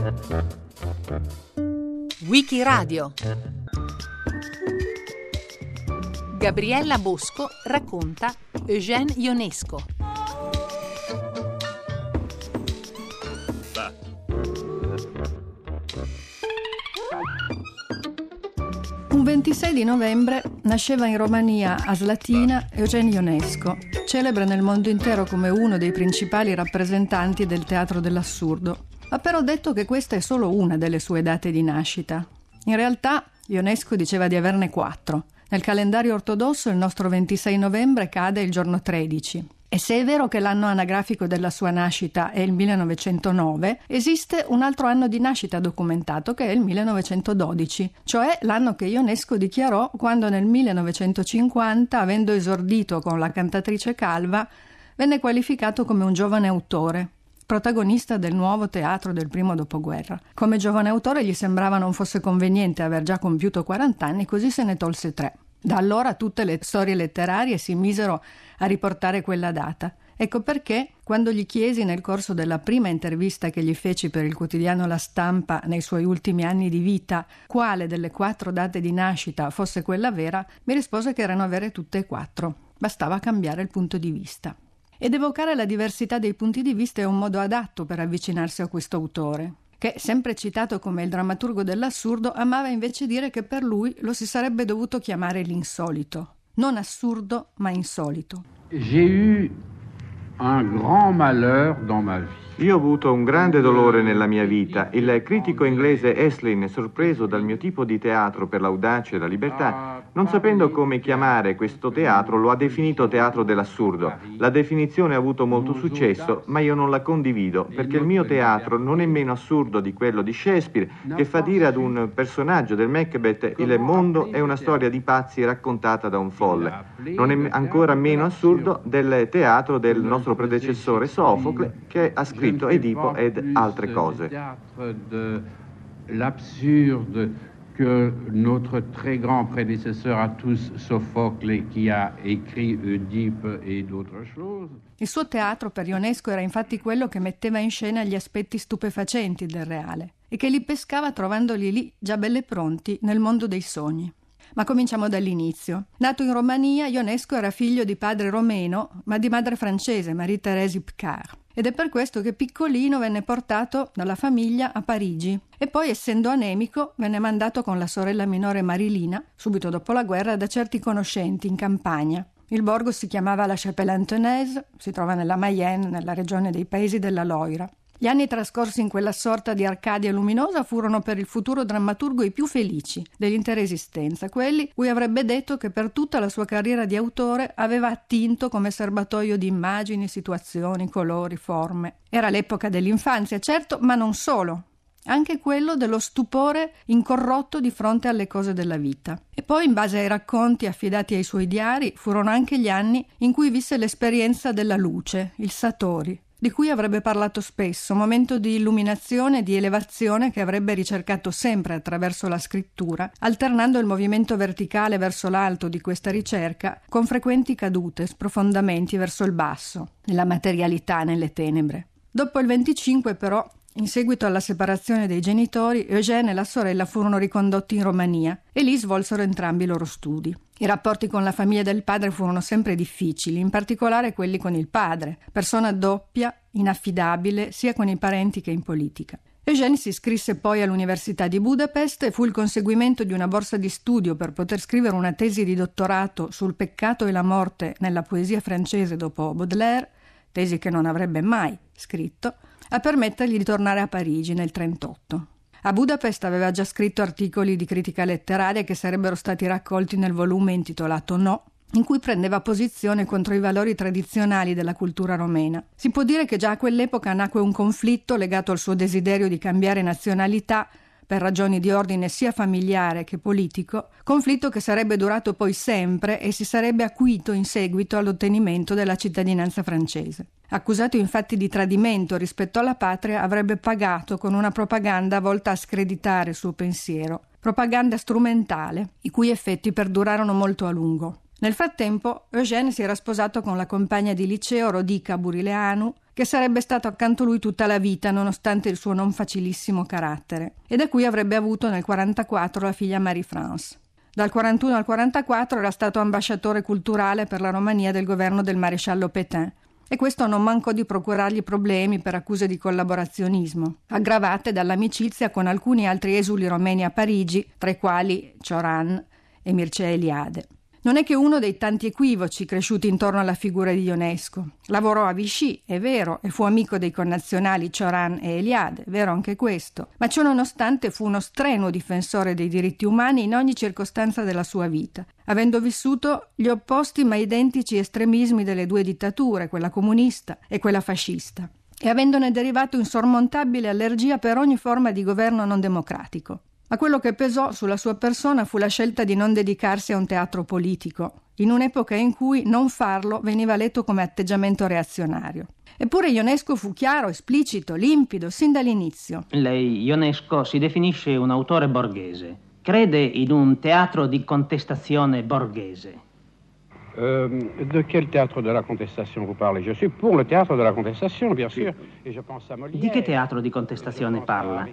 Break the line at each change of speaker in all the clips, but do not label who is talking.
Wikiradio. Gabriella Bosco racconta Eugène Ionesco.
Un 26 di novembre nasceva in Romania, a Slatina, Eugène Ionesco, celebre nel mondo intero come uno dei principali rappresentanti del teatro dell'assurdo. Ha però detto che questa è solo una delle sue date di nascita. In realtà, Ionesco diceva di averne 4. Nel calendario ortodosso il nostro 26 novembre cade il giorno 13. E se è vero che l'anno anagrafico della sua nascita è il 1909, esiste un altro anno di nascita documentato che è il 1912, cioè l'anno che Ionesco dichiarò quando nel 1950, avendo esordito con La cantatrice calva, venne qualificato come un giovane autore, protagonista del nuovo teatro del primo dopoguerra. Come giovane autore gli sembrava non fosse conveniente aver già compiuto 40 anni, così se ne tolse 3. Da allora tutte le storie letterarie si misero a riportare quella data. Ecco perché, quando gli chiesi nel corso della prima intervista che gli feci per il quotidiano La Stampa nei suoi ultimi anni di vita, quale delle 4 date di nascita fosse quella vera, mi rispose che erano vere tutte e 4. Bastava cambiare il punto di vista. Ed evocare la diversità dei punti di vista è un modo adatto per avvicinarsi a questo autore, che, sempre citato come il drammaturgo dell'assurdo, amava invece dire che per lui lo si sarebbe dovuto chiamare l'insolito. Non assurdo, ma insolito.
J'ai eu un grand malheur dans ma vie.
Io ho avuto un grande dolore nella mia vita. Il critico inglese Estlin, sorpreso dal mio tipo di teatro per l'audacia e la libertà, non sapendo come chiamare questo teatro, lo ha definito teatro dell'assurdo. La definizione ha avuto molto successo, ma io non la condivido, perché il mio teatro non è meno assurdo di quello di Shakespeare, che fa dire ad un personaggio del Macbeth: il mondo è una storia di pazzi raccontata da un folle. Non è ancora meno assurdo del teatro del nostro predecessore Sofocle, che ha scritto Edipo ed altre cose.
L'absurde que notre très grand prédécesseur à tous, Sophocle, qui a écrit Oedipe et d'autres choses.
Il suo teatro per Ionesco era infatti quello che metteva in scena gli aspetti stupefacenti del reale e che li pescava trovandoli lì già belle pronti nel mondo dei sogni. Ma cominciamo dall'inizio. Nato in Romania, Ionesco era figlio di padre romeno, ma di madre francese, Marie-Thérèse Picard. Ed è per questo che piccolino venne portato dalla famiglia a Parigi e poi, essendo anemico, venne mandato con la sorella minore Marilina, subito dopo la guerra, da certi conoscenti in campagna. Il borgo si chiamava La Chapelle-Antonaise, si trova nella Mayenne, nella regione dei Paesi della Loira. Gli anni trascorsi in quella sorta di Arcadia luminosa furono per il futuro drammaturgo i più felici dell'intera esistenza, quelli cui avrebbe detto che per tutta la sua carriera di autore aveva attinto come serbatoio di immagini, situazioni, colori, forme. Era l'epoca dell'infanzia, certo, ma non solo. Anche quello dello stupore incorrotto di fronte alle cose della vita. E poi, in base ai racconti affidati ai suoi diari, furono anche gli anni in cui visse l'esperienza della luce, il Satori, di cui avrebbe parlato spesso, momento di illuminazione e di elevazione che avrebbe ricercato sempre attraverso la scrittura, alternando il movimento verticale verso l'alto di questa ricerca con frequenti cadute, sprofondamenti verso il basso, nella materialità, nelle tenebre. Dopo il 25 però, in seguito alla separazione dei genitori, Eugène e la sorella furono ricondotti in Romania e lì svolsero entrambi i loro studi. I rapporti con la famiglia del padre furono sempre difficili, in particolare quelli con il padre, persona doppia, inaffidabile, sia con i parenti che in politica. Eugène si iscrisse poi all'Università di Budapest e fu il conseguimento di una borsa di studio per poter scrivere una tesi di dottorato sul peccato e la morte nella poesia francese dopo Baudelaire, tesi che non avrebbe mai scritto, a permettergli di tornare a Parigi nel 1938. A Budapest aveva già scritto articoli di critica letteraria che sarebbero stati raccolti nel volume intitolato No, in cui prendeva posizione contro i valori tradizionali della cultura romena. Si può dire che già a quell'epoca nacque un conflitto legato al suo desiderio di cambiare nazionalità per ragioni di ordine sia familiare che politico, conflitto che sarebbe durato poi sempre e si sarebbe acuito in seguito all'ottenimento della cittadinanza francese. Accusato infatti di tradimento rispetto alla patria, avrebbe pagato con una propaganda volta a screditare il suo pensiero, propaganda strumentale, i cui effetti perdurarono molto a lungo. Nel frattempo, Eugène si era sposato con la compagna di liceo Rodica Burileanu, che sarebbe stato accanto a lui tutta la vita, nonostante il suo non facilissimo carattere, e da cui avrebbe avuto nel 1944 la figlia Marie-France. Dal 1941 al 1944 era stato ambasciatore culturale per la Romania del governo del maresciallo Pétain, e questo non mancò di procurargli problemi per accuse di collaborazionismo, aggravate dall'amicizia con alcuni altri esuli romeni a Parigi, tra i quali Cioran e Mircea Eliade. Non è che uno dei tanti equivoci cresciuti intorno alla figura di Ionesco. Lavorò a Vichy, è vero, e fu amico dei connazionali Cioran e Eliade, vero anche questo, ma ciò nonostante fu uno strenuo difensore dei diritti umani in ogni circostanza della sua vita, avendo vissuto gli opposti ma identici estremismi delle due dittature, quella comunista e quella fascista, e avendone derivato insormontabile allergia per ogni forma di governo non democratico. Ma quello che pesò sulla sua persona fu la scelta di non dedicarsi a un teatro politico, in un'epoca in cui non farlo veniva letto come atteggiamento reazionario. Eppure Ionesco fu chiaro, esplicito, limpido, sin dall'inizio.
Lei, Ionesco, si definisce un autore borghese. Crede in un teatro di contestazione borghese.
De quel théâtre de la contestation vous parlez? Je suis pour le théâtre de la contestation, bien sûr, et je pense à Molière.
Di che teatro di contestazione parla?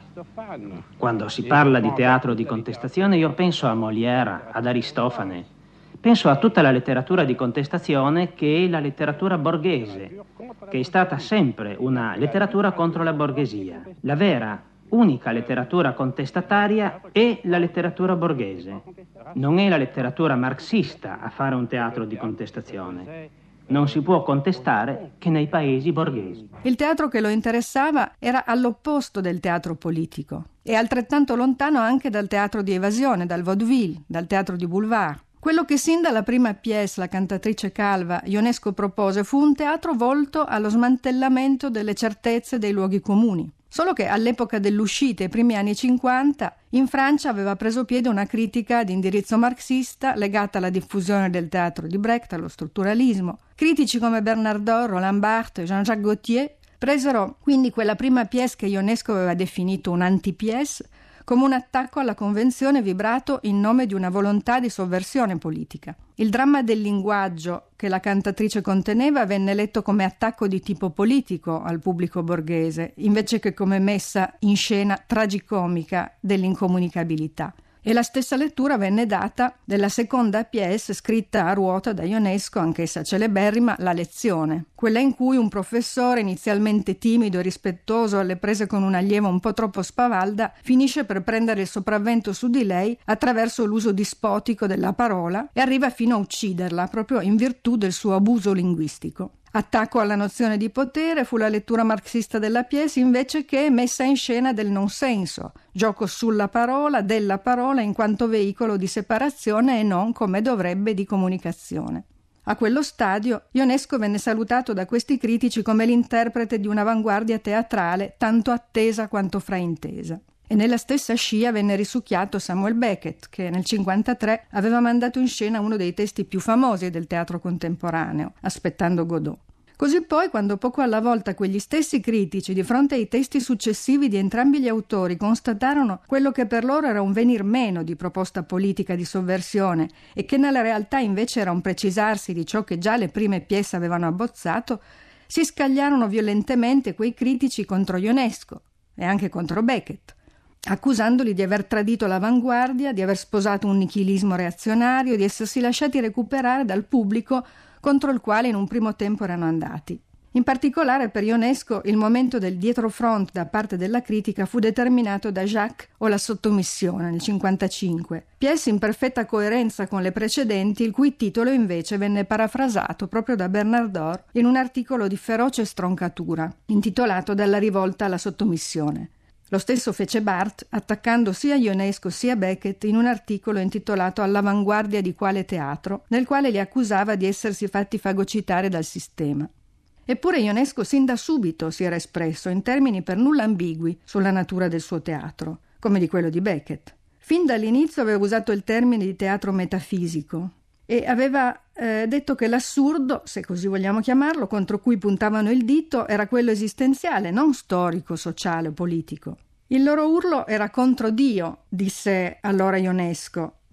Quando si parla di teatro di contestazione io penso a Molière, ad Aristofane. Penso a tutta la letteratura di contestazione che è la letteratura borghese, che è stata sempre una letteratura contro la borghesia. La vera, unica letteratura contestataria è la letteratura borghese. Non è la letteratura marxista a fare un teatro di contestazione. Non si può contestare che nei paesi borghesi.
Il teatro che lo interessava era all'opposto del teatro politico e altrettanto lontano anche dal teatro di evasione, dal vaudeville, dal teatro di boulevard. Quello che sin dalla prima pièce, La cantatrice calva, Ionesco propose fu un teatro volto allo smantellamento delle certezze dei luoghi comuni. Solo che all'epoca dell'uscita, ai primi anni 50, in Francia aveva preso piede una critica di indirizzo marxista legata alla diffusione del teatro di Brecht, allo strutturalismo. Critici come Bernardot, Roland Barthes, Jean-Jacques Gaultier presero quindi quella prima pièce che Ionesco aveva definito un'anti-pièce come un attacco alla convenzione vibrato in nome di una volontà di sovversione politica. Il dramma del linguaggio che la cantatrice conteneva venne letto come attacco di tipo politico al pubblico borghese, invece che come messa in scena tragicomica dell'incomunicabilità. E la stessa lettura venne data della seconda pièce scritta a ruota da Ionesco, anch'essa celeberrima, La lezione, quella in cui un professore inizialmente timido e rispettoso alle prese con un'allieva un po' troppo spavalda finisce per prendere il sopravvento su di lei attraverso l'uso dispotico della parola e arriva fino a ucciderla proprio in virtù del suo abuso linguistico. Attacco alla nozione di potere fu la lettura marxista della pièce invece che messa in scena del non senso, gioco sulla parola, della parola in quanto veicolo di separazione e non, come dovrebbe, di comunicazione. A quello stadio Ionesco venne salutato da questi critici come l'interprete di un'avanguardia teatrale tanto attesa quanto fraintesa. E nella stessa scia venne risucchiato Samuel Beckett, che nel 1953 aveva mandato in scena uno dei testi più famosi del teatro contemporaneo, Aspettando Godot. Così poi, quando poco alla volta quegli stessi critici, di fronte ai testi successivi di entrambi gli autori, constatarono quello che per loro era un venir meno di proposta politica di sovversione e che nella realtà invece era un precisarsi di ciò che già le prime pièce avevano abbozzato, si scagliarono violentemente quei critici contro Ionesco e anche contro Beckett, accusandoli di aver tradito l'avanguardia, di aver sposato un nichilismo reazionario, di essersi lasciati recuperare dal pubblico contro il quale in un primo tempo erano andati. In particolare per Ionesco il momento del dietrofront da parte della critica fu determinato da Jacques o La sottomissione nel 1955, pièce in perfetta coerenza con le precedenti, il cui titolo invece venne parafrasato proprio da Bernardot in un articolo di feroce stroncatura, intitolato Dalla rivolta alla sottomissione. Lo stesso fece Barthes, attaccando sia Ionesco sia Beckett in un articolo intitolato All'avanguardia di quale teatro, nel quale li accusava di essersi fatti fagocitare dal sistema. Eppure Ionesco sin da subito si era espresso in termini per nulla ambigui sulla natura del suo teatro, come di quello di Beckett. Fin dall'inizio aveva usato il termine di teatro metafisico e aveva detto che l'assurdo, se così vogliamo chiamarlo, contro cui puntavano il dito era quello esistenziale, non storico, sociale o politico. Il loro urlo era contro Dio, disse allora Ionesco,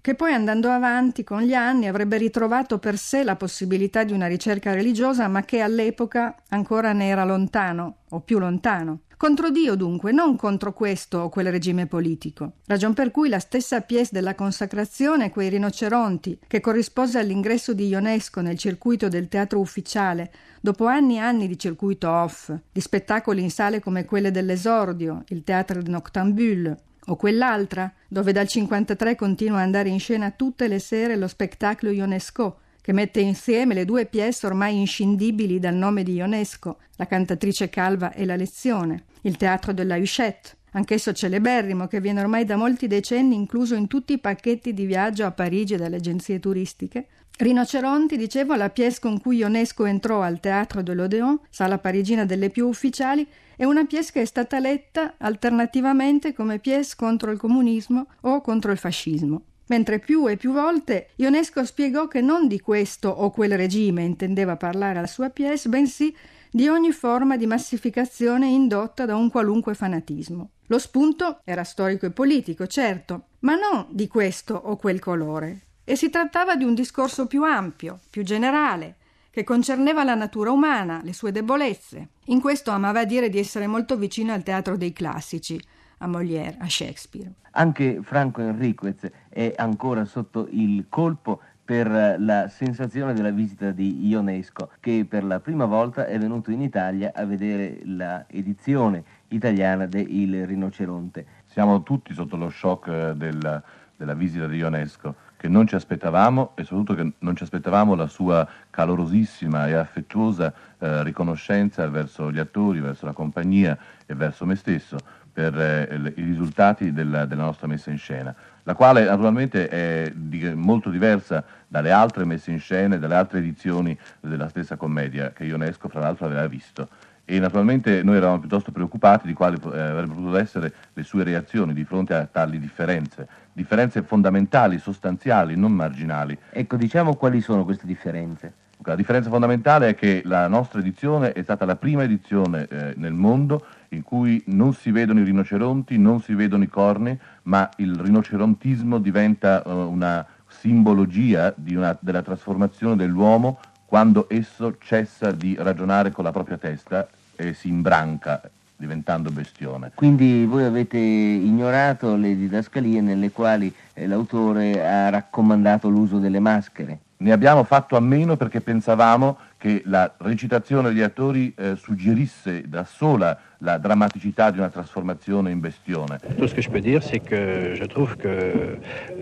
che poi andando avanti con gli anni avrebbe ritrovato per sé la possibilità di una ricerca religiosa, ma che all'epoca ancora ne era lontano o più lontano. Contro Dio dunque, non contro questo o quel regime politico. Ragion per cui la stessa pièce della consacrazione, quei rinoceronti, che corrispose all'ingresso di Ionesco nel circuito del teatro ufficiale, dopo anni e anni di circuito off, di spettacoli in sale come quelle dell'Esordio, il Théâtre de Noctambule, o quell'altra, dove dal 1953 continua ad andare in scena tutte le sere lo spettacolo Ionesco, che mette insieme le due pièce ormai inscindibili dal nome di Ionesco, La cantatrice calva e La lezione, il Teatro della Huchette, anch'esso celeberrimo, che viene ormai da molti decenni incluso in tutti i pacchetti di viaggio a Parigi dalle agenzie turistiche. Rinoceronti, dicevo, la pièce con cui Ionesco entrò al Teatro de l'Odéon, sala parigina delle più ufficiali, è una pièce che è stata letta alternativamente come pièce contro il comunismo o contro il fascismo. Mentre più e più volte Ionesco spiegò che non di questo o quel regime intendeva parlare la sua pièce, bensì di ogni forma di massificazione indotta da un qualunque fanatismo. Lo spunto era storico e politico, certo, ma non di questo o quel colore. E si trattava di un discorso più ampio, più generale, che concerneva la natura umana, le sue debolezze. In questo amava dire di essere molto vicino al teatro dei classici, a Molière, a Shakespeare.
Anche Franco Enriquez è ancora sotto il colpo per la sensazione della visita di Ionesco, che per la prima volta è venuto in Italia a vedere la edizione italiana de Il Rinoceronte.
Siamo tutti sotto lo shock della visita di Ionesco, che non ci aspettavamo, e soprattutto che non ci aspettavamo la sua calorosissima e affettuosa riconoscenza verso gli attori, verso la compagnia e verso me stesso per i risultati della nostra messa in scena, la quale naturalmente è molto diversa dalle altre messe in scena, dalle altre edizioni della stessa commedia che Ionesco fra l'altro aveva visto. E naturalmente noi eravamo piuttosto preoccupati di quali avrebbero potuto essere le sue reazioni di fronte a tali differenze fondamentali, sostanziali, non marginali.
Ecco, diciamo quali sono queste differenze.
La differenza fondamentale è che la nostra edizione è stata la prima edizione nel mondo in cui non si vedono i rinoceronti, non si vedono i corni, ma il rinocerontismo diventa una simbologia della trasformazione dell'uomo quando esso cessa di ragionare con la propria testa e si imbranca, diventando bestione.
Quindi voi avete ignorato le didascalie nelle quali l'autore ha raccomandato l'uso delle maschere.
Ne abbiamo fatto a meno perché pensavamo che la recitazione degli attori suggerisse da sola la drammaticità di una trasformazione in bestione.
Tout ce que je peux dire, c'est que je trouve que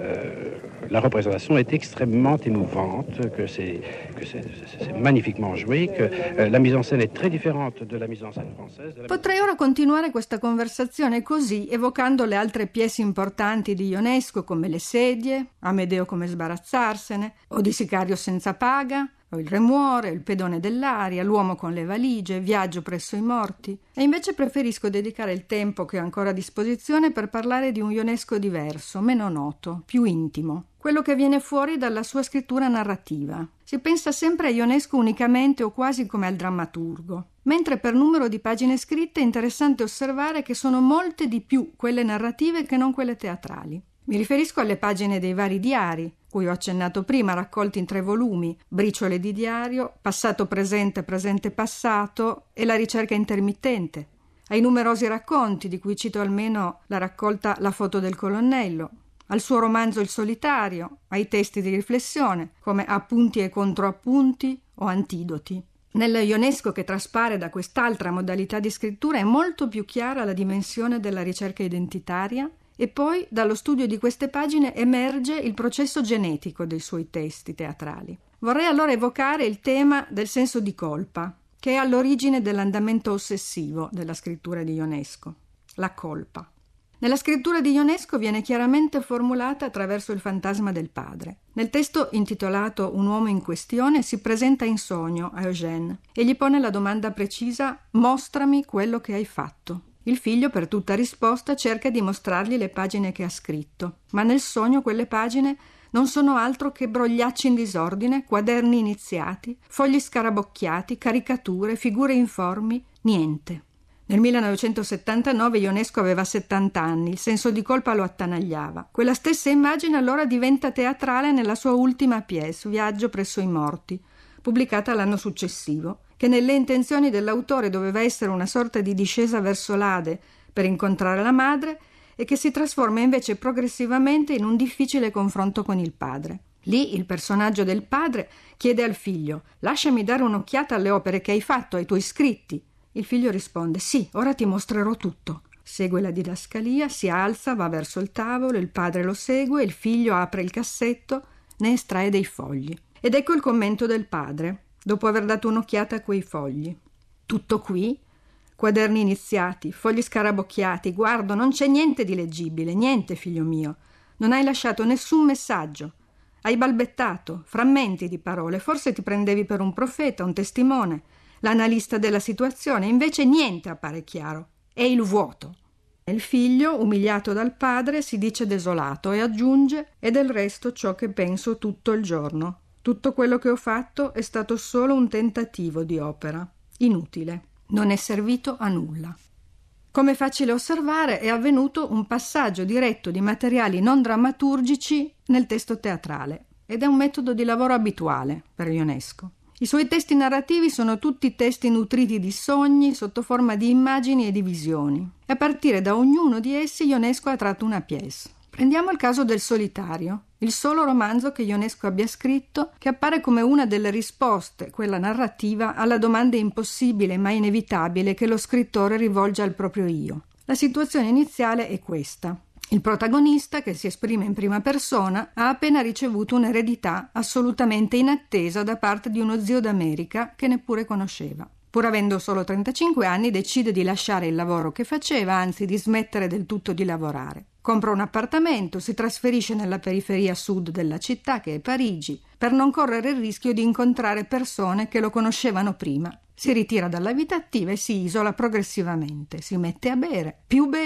la représentation est extrêmement émouvante, que c'est magnifiquement joué, que la mise en scène est très différente de la mise en scène française.
Potrei ora continuare questa conversazione così, evocando le altre pièce importanti di Ionesco come Le sedie, Amedeo come sbarazzarsene, o di Sicario senza paga, o Il re muore, Il pedone dell'aria, L'uomo con le valigie, Viaggio presso i morti. E invece preferisco dedicare il tempo che ho ancora a disposizione per parlare di un Ionesco diverso, meno noto, più intimo, quello che viene fuori dalla sua scrittura narrativa. Si pensa sempre a Ionesco unicamente o quasi come al drammaturgo, mentre per numero di pagine scritte è interessante osservare che sono molte di più quelle narrative che non quelle teatrali. Mi riferisco alle pagine dei vari diari, cui ho accennato prima, raccolti in 3 volumi, Briciole di diario, Passato presente, presente passato e La ricerca intermittente, ai numerosi racconti, di cui cito almeno la raccolta La foto del colonnello, al suo romanzo Il solitario, ai testi di riflessione, come Appunti e controappunti o Antidoti. Nella Ionesco che traspare da quest'altra modalità di scrittura è molto più chiara la dimensione della ricerca identitaria, e poi dallo studio di queste pagine emerge il processo genetico dei suoi testi teatrali. Vorrei allora evocare il tema del senso di colpa, che è all'origine dell'andamento ossessivo della scrittura di Ionesco, la colpa. Nella scrittura di Ionesco viene chiaramente formulata attraverso il fantasma del padre. Nel testo intitolato Un uomo in questione si presenta in sogno a Eugène e gli pone la domanda precisa: mostrami quello che hai fatto. Il figlio, per tutta risposta, cerca di mostrargli le pagine che ha scritto, ma nel sogno quelle pagine non sono altro che brogliacci in disordine, quaderni iniziati, fogli scarabocchiati, caricature, figure informi, niente. Nel 1979 Ionesco aveva 70 anni, il senso di colpa lo attanagliava. Quella stessa immagine allora diventa teatrale nella sua ultima pièce, Viaggio presso i morti, pubblicata l'anno successivo, che nelle intenzioni dell'autore doveva essere una sorta di discesa verso l'Ade per incontrare la madre e che si trasforma invece progressivamente in un difficile confronto con il padre. Lì il personaggio del padre chiede al figlio: «Lasciami dare un'occhiata alle opere che hai fatto, ai tuoi scritti». Il figlio risponde: «Sì, ora ti mostrerò tutto». Segue la didascalia, si alza, va verso il tavolo, il padre lo segue, il figlio apre il cassetto, ne estrae dei fogli. Ed ecco il commento del padre, dopo aver dato un'occhiata a quei fogli. «Tutto qui? Quaderni iniziati, fogli scarabocchiati, guardo, non c'è niente di leggibile, niente, figlio mio. Non hai lasciato nessun messaggio. Hai balbettato, frammenti di parole, forse ti prendevi per un profeta, un testimone, l'analista della situazione, invece niente appare chiaro. È il vuoto». Il figlio, umiliato dal padre, si dice desolato e aggiunge: «È del resto ciò che penso tutto il giorno. Tutto quello che ho fatto è stato solo un tentativo di opera, inutile. Non è servito a nulla». Come è facile osservare, è avvenuto un passaggio diretto di materiali non drammaturgici nel testo teatrale, ed è un metodo di lavoro abituale per Ionesco. I suoi testi narrativi sono tutti testi nutriti di sogni sotto forma di immagini e di visioni, e a partire da ognuno di essi Ionesco ha tratto una pièce. Prendiamo il caso del Solitario, il solo romanzo che Ionesco abbia scritto, che appare come una delle risposte, quella narrativa, alla domanda impossibile ma inevitabile che lo scrittore rivolge al proprio io. La situazione iniziale è questa. Il protagonista, che si esprime in prima persona, ha appena ricevuto un'eredità assolutamente inattesa da parte di uno zio d'America che neppure conosceva. Pur avendo solo 35 anni, decide di lasciare il lavoro che faceva, anzi di smettere del tutto di lavorare. Compra un appartamento, si trasferisce nella periferia sud della città, che è Parigi, per non correre il rischio di incontrare persone che lo conoscevano prima. Si ritira dalla vita attiva e si isola progressivamente. Si mette a bere,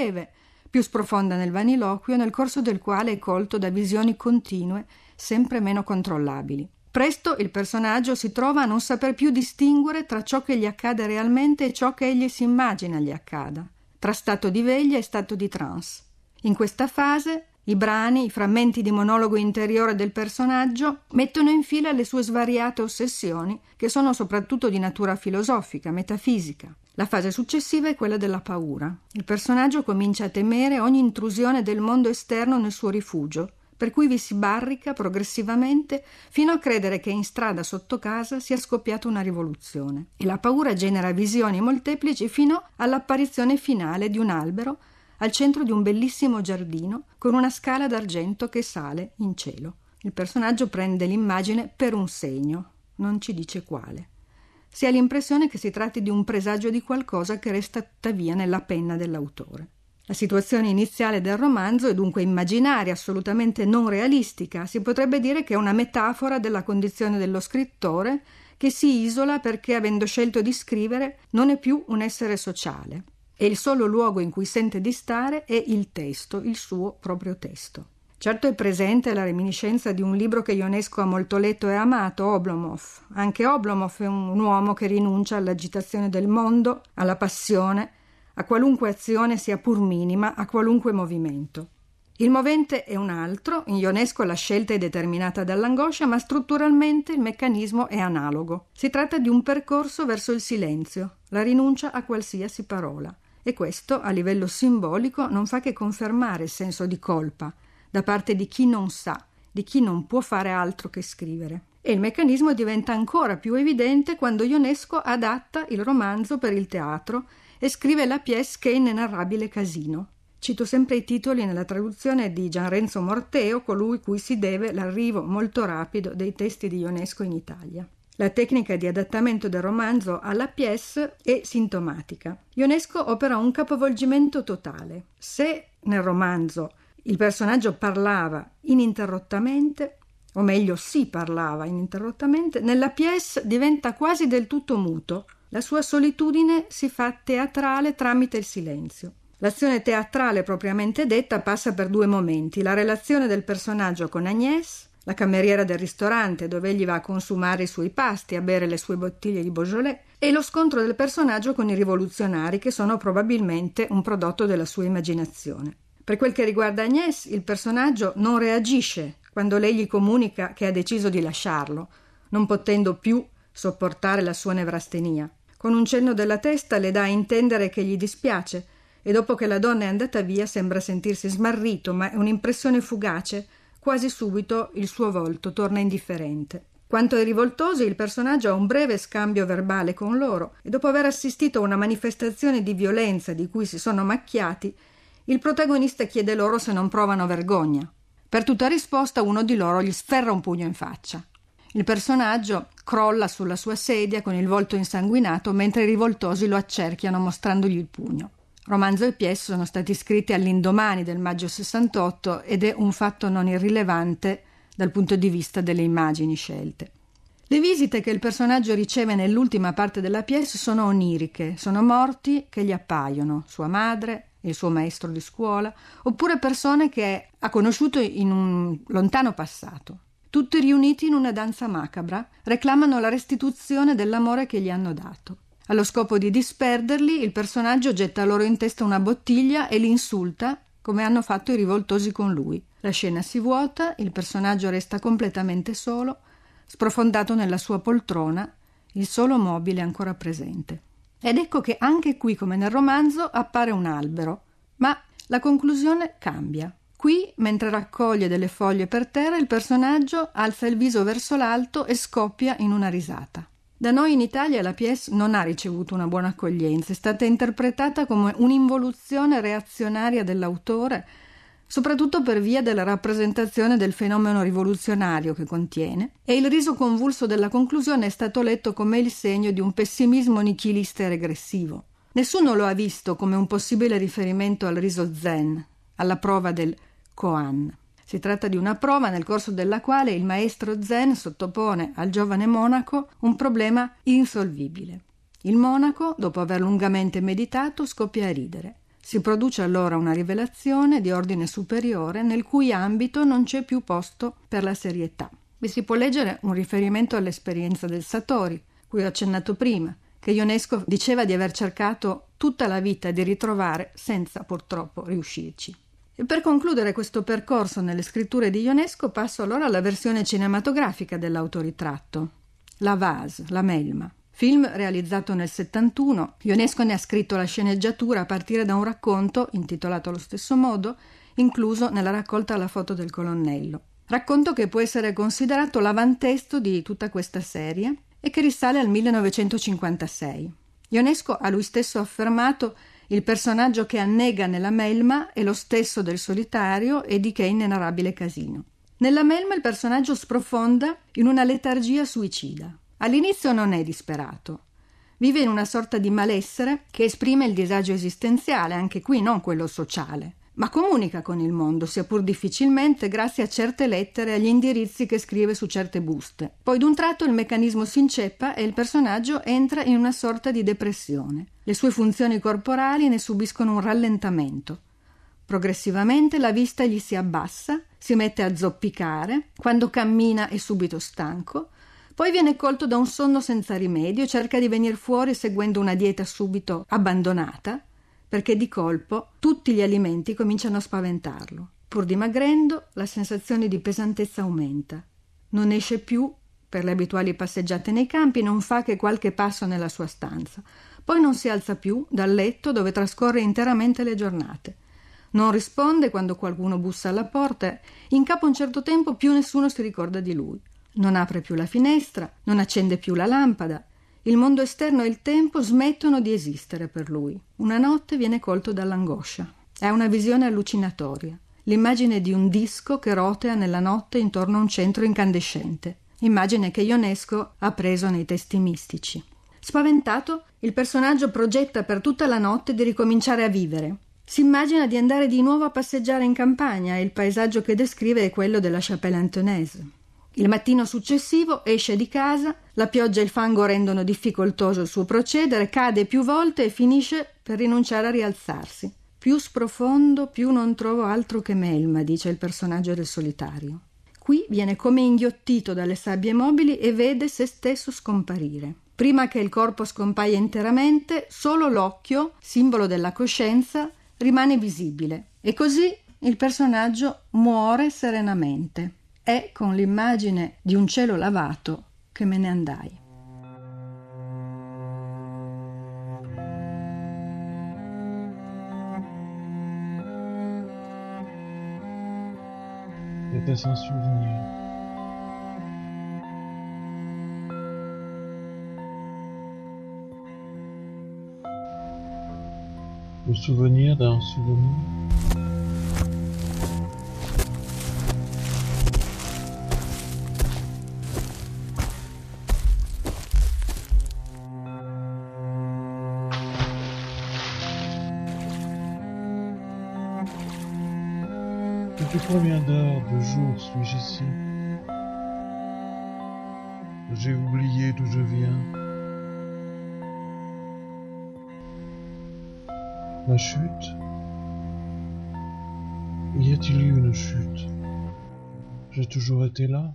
più sprofonda nel vaniloquio, nel corso del quale è colto da visioni continue, sempre meno controllabili. Presto il personaggio si trova a non saper più distinguere tra ciò che gli accade realmente e ciò che egli si immagina gli accada, tra stato di veglia e stato di trance. In questa fase i brani, i frammenti di monologo interiore del personaggio mettono in fila le sue svariate ossessioni, che sono soprattutto di natura filosofica, metafisica. La fase successiva è quella della paura. Il personaggio comincia a temere ogni intrusione del mondo esterno nel suo rifugio, per cui vi si barrica progressivamente fino a credere che in strada sotto casa sia scoppiata una rivoluzione. E la paura genera visioni molteplici fino all'apparizione finale di un albero al centro di un bellissimo giardino con una scala d'argento che sale in cielo. Il personaggio prende l'immagine per un segno, non ci dice quale. Si ha l'impressione che si tratti di un presagio di qualcosa che resta tuttavia nella penna dell'autore. La situazione iniziale del romanzo è dunque immaginaria, assolutamente non realistica. Si potrebbe dire che è una metafora della condizione dello scrittore che si isola perché, avendo scelto di scrivere, non è più un essere sociale. E il solo luogo in cui sente di stare è il testo, il suo proprio testo. Certo è presente la reminiscenza di un libro che Ionesco ha molto letto e amato, Oblomov. Anche Oblomov è un uomo che rinuncia all'agitazione del mondo, alla passione, a qualunque azione sia pur minima, a qualunque movimento. Il movente è un altro, in Ionesco la scelta è determinata dall'angoscia, ma strutturalmente il meccanismo è analogo. Si tratta di un percorso verso il silenzio, la rinuncia a qualsiasi parola. E questo, a livello simbolico, non fa che confermare il senso di colpa da parte di chi non sa, di chi non può fare altro che scrivere. E il meccanismo diventa ancora più evidente quando Ionesco adatta il romanzo per il teatro e scrive la pièce Che inenarrabile casino. Cito sempre i titoli nella traduzione di Gianrenzo Morteo, colui cui si deve l'arrivo molto rapido dei testi di Ionesco in Italia. La tecnica di adattamento del romanzo alla pièce è sintomatica. Ionesco opera un capovolgimento totale. Se nel romanzo il personaggio parlava ininterrottamente, o meglio si parlava ininterrottamente, nella pièce diventa quasi del tutto muto. La sua solitudine si fa teatrale tramite il silenzio. L'azione teatrale propriamente detta passa per due momenti: la relazione del personaggio con Agnès, la cameriera del ristorante dove egli va a consumare i suoi pasti, a bere le sue bottiglie di Beaujolais, e lo scontro del personaggio con i rivoluzionari, che sono probabilmente un prodotto della sua immaginazione. Per quel che riguarda Agnès, il personaggio non reagisce quando lei gli comunica che ha deciso di lasciarlo, non potendo più sopportare la sua nevrastenia. Con un cenno della testa le dà a intendere che gli dispiace, e dopo che la donna è andata via sembra sentirsi smarrito, ma è un'impressione fugace. Quasi subito il suo volto torna indifferente. Quanto ai rivoltosi, il personaggio ha un breve scambio verbale con loro e dopo aver assistito a una manifestazione di violenza di cui si sono macchiati, il protagonista chiede loro se non provano vergogna. Per tutta risposta uno di loro gli sferra un pugno in faccia. Il personaggio crolla sulla sua sedia con il volto insanguinato mentre i rivoltosi lo accerchiano mostrandogli il pugno. Romanzo e pièce sono stati scritti all'indomani del maggio 68 ed è un fatto non irrilevante dal punto di vista delle immagini scelte. Le visite che il personaggio riceve nell'ultima parte della pièce sono oniriche, sono morti che gli appaiono, sua madre, il suo maestro di scuola, oppure persone che ha conosciuto in un lontano passato. Tutti riuniti in una danza macabra, reclamano la restituzione dell'amore che gli hanno dato. Allo scopo di disperderli, il personaggio getta loro in testa una bottiglia e li insulta come hanno fatto i rivoltosi con lui. La scena si vuota, il personaggio resta completamente solo, sprofondato nella sua poltrona, il solo mobile ancora presente. Ed ecco che anche qui, come nel romanzo, appare un albero, ma la conclusione cambia. Qui, mentre raccoglie delle foglie per terra, il personaggio alza il viso verso l'alto e scoppia in una risata. Da noi in Italia la pièce non ha ricevuto una buona accoglienza, è stata interpretata come un'involuzione reazionaria dell'autore, soprattutto per via della rappresentazione del fenomeno rivoluzionario che contiene, e il riso convulso della conclusione è stato letto come il segno di un pessimismo nichilista e regressivo. Nessuno lo ha visto come un possibile riferimento al riso zen, alla prova del koan. Si tratta di una prova nel corso della quale il maestro zen sottopone al giovane monaco un problema insolvibile. Il monaco, dopo aver lungamente meditato, scoppia a ridere. Si produce allora una rivelazione di ordine superiore nel cui ambito non c'è più posto per la serietà. Vi si può leggere un riferimento all'esperienza del Satori, cui ho accennato prima, che Ionesco diceva di aver cercato tutta la vita di ritrovare senza purtroppo riuscirci. E per concludere questo percorso nelle scritture di Ionesco passo allora alla versione cinematografica dell'autoritratto, La Vase, la melma. Film realizzato nel 71, Ionesco ne ha scritto la sceneggiatura a partire da un racconto, intitolato allo stesso modo, incluso nella raccolta La foto del colonnello. Racconto che può essere considerato l'avantesto di tutta questa serie e che risale al 1956. Ionesco ha lui stesso affermato: il personaggio che annega nella melma è lo stesso del solitario e di che inenarrabile casino. Nella melma il personaggio sprofonda in una letargia suicida. All'inizio non è disperato. Vive in una sorta di malessere che esprime il disagio esistenziale, anche qui non quello sociale, ma comunica con il mondo, sia pur difficilmente, grazie a certe lettere e agli indirizzi che scrive su certe buste. Poi d'un tratto il meccanismo si inceppa e il personaggio entra in una sorta di depressione. Le sue funzioni corporali ne subiscono un rallentamento. Progressivamente la vista gli si abbassa, si mette a zoppicare, quando cammina è subito stanco, poi viene colto da un sonno senza rimedio e cerca di venir fuori seguendo una dieta subito abbandonata, perché di colpo tutti gli alimenti cominciano a spaventarlo. Pur dimagrendo, la sensazione di pesantezza aumenta. Non esce più per le abituali passeggiate nei campi, non fa che qualche passo nella sua stanza. Poi non si alza più dal letto dove trascorre interamente le giornate. Non risponde quando qualcuno bussa alla porta. In capo un certo tempo più nessuno si ricorda di lui. Non apre più la finestra, non accende più la lampada. Il mondo esterno e il tempo smettono di esistere per lui. Una notte viene colto dall'angoscia. Ha una visione allucinatoria. L'immagine di un disco che rotea nella notte intorno a un centro incandescente. Immagine che Ionesco ha preso nei testi mistici. Spaventato, il personaggio progetta per tutta la notte di ricominciare a vivere. Si immagina di andare di nuovo a passeggiare in campagna e il paesaggio che descrive è quello della Chapelle Antonaise. Il mattino successivo esce di casa, la pioggia e il fango rendono difficoltoso il suo procedere, cade più volte e finisce per rinunciare a rialzarsi. Più sprofondo, più non trovo altro che melma, dice il personaggio del solitario. Qui viene come inghiottito dalle sabbie mobili e vede se stesso scomparire. Prima che il corpo scompaia interamente, solo l'occhio, simbolo della coscienza, rimane visibile. E così il personaggio muore serenamente. È con l'immagine di un cielo lavato che me ne andai.
Était un souvenir. Le souvenir d'un souvenir. Depuis combien d'heures, de jours suis-je ici? J'ai oublié d'où je viens. La chute? Y a-t-il eu une chute? J'ai toujours été là?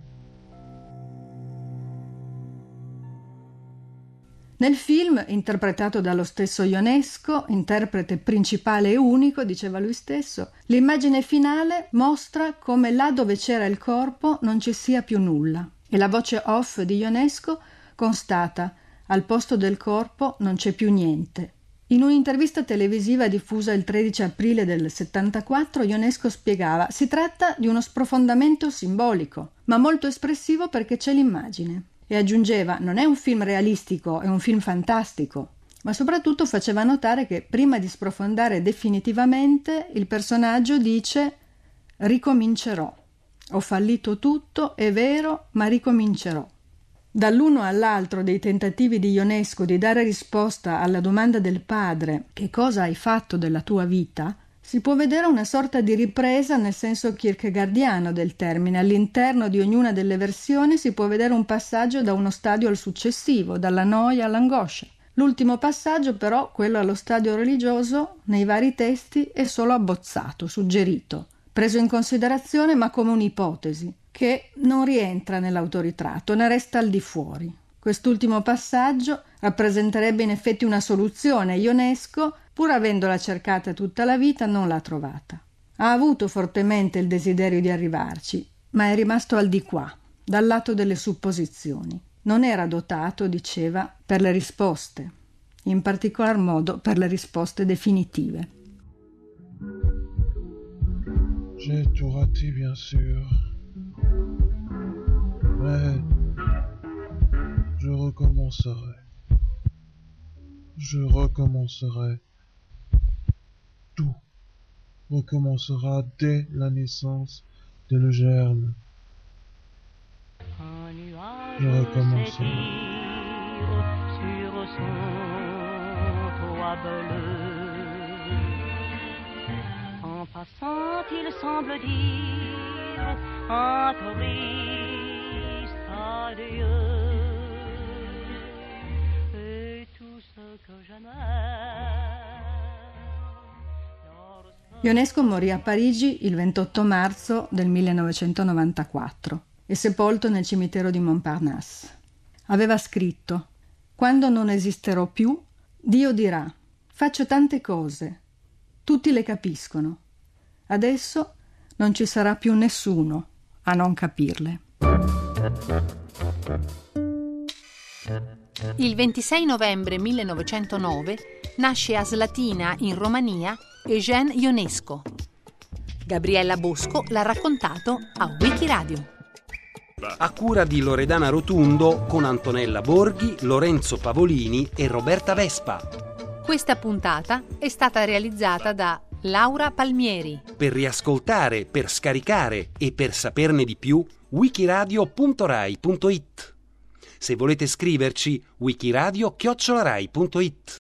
Nel film, interpretato dallo stesso Ionesco, interprete principale e unico, diceva lui stesso, l'immagine finale mostra come là dove c'era il corpo non ci sia più nulla. E la voce off di Ionesco constata: al posto del corpo non c'è più niente. In un'intervista televisiva diffusa il 13 aprile del 74, Ionesco spiegava: si tratta di uno sprofondamento simbolico, ma molto espressivo perché c'è l'immagine. E aggiungeva: non è un film realistico, è un film fantastico. Ma soprattutto faceva notare che prima di sprofondare definitivamente il personaggio dice: ricomincerò. Ho fallito tutto, è vero, ma ricomincerò. Dall'uno all'altro dei tentativi di Ionesco di dare risposta alla domanda del padre: che cosa hai fatto della tua vita? Si può vedere una sorta di ripresa nel senso kierkegaardiano del termine. All'interno di ognuna delle versioni si può vedere un passaggio da uno stadio al successivo, dalla noia all'angoscia. L'ultimo passaggio, però, quello allo stadio religioso, nei vari testi è solo abbozzato, suggerito, preso in considerazione ma come un'ipotesi, che non rientra nell'autoritratto, ne resta al di fuori. Quest'ultimo passaggio rappresenterebbe in effetti una soluzione. Ionesco, pur avendola cercata tutta la vita, non l'ha trovata. Ha avuto fortemente il desiderio di arrivarci, ma è rimasto al di qua, dal lato delle supposizioni. Non era dotato, diceva, per le risposte, in particolar modo per le risposte definitive.
J'ai tout raté, bien sûr. Mais je recommencerai. Je recommencerai. Tout recommencera dès la naissance de le germe. Je recommencerai.
Sur son toit bleu. En passant, il semble dire un triste adieu. Et tout ce que je n'aime.
Ionesco morì a Parigi il 28 marzo del 1994. È sepolto nel cimitero di Montparnasse. Aveva scritto: quando non esisterò più, Dio dirà: faccio tante cose, tutti le capiscono. Adesso non ci sarà più nessuno a non capirle.
Il 26 novembre 1909 nasce a Slatina, in Romania, Eugène Ionesco. Gabriella Bosco l'ha raccontato a Wikiradio.
A cura di Loredana Rotundo, con Antonella Borghi, Lorenzo Pavolini e Roberta Vespa.
Questa puntata è stata realizzata da Laura Palmieri.
Per riascoltare, per scaricare e per saperne di più, wikiradio.rai.it. Se volete scriverci, wikiradio@rai.it.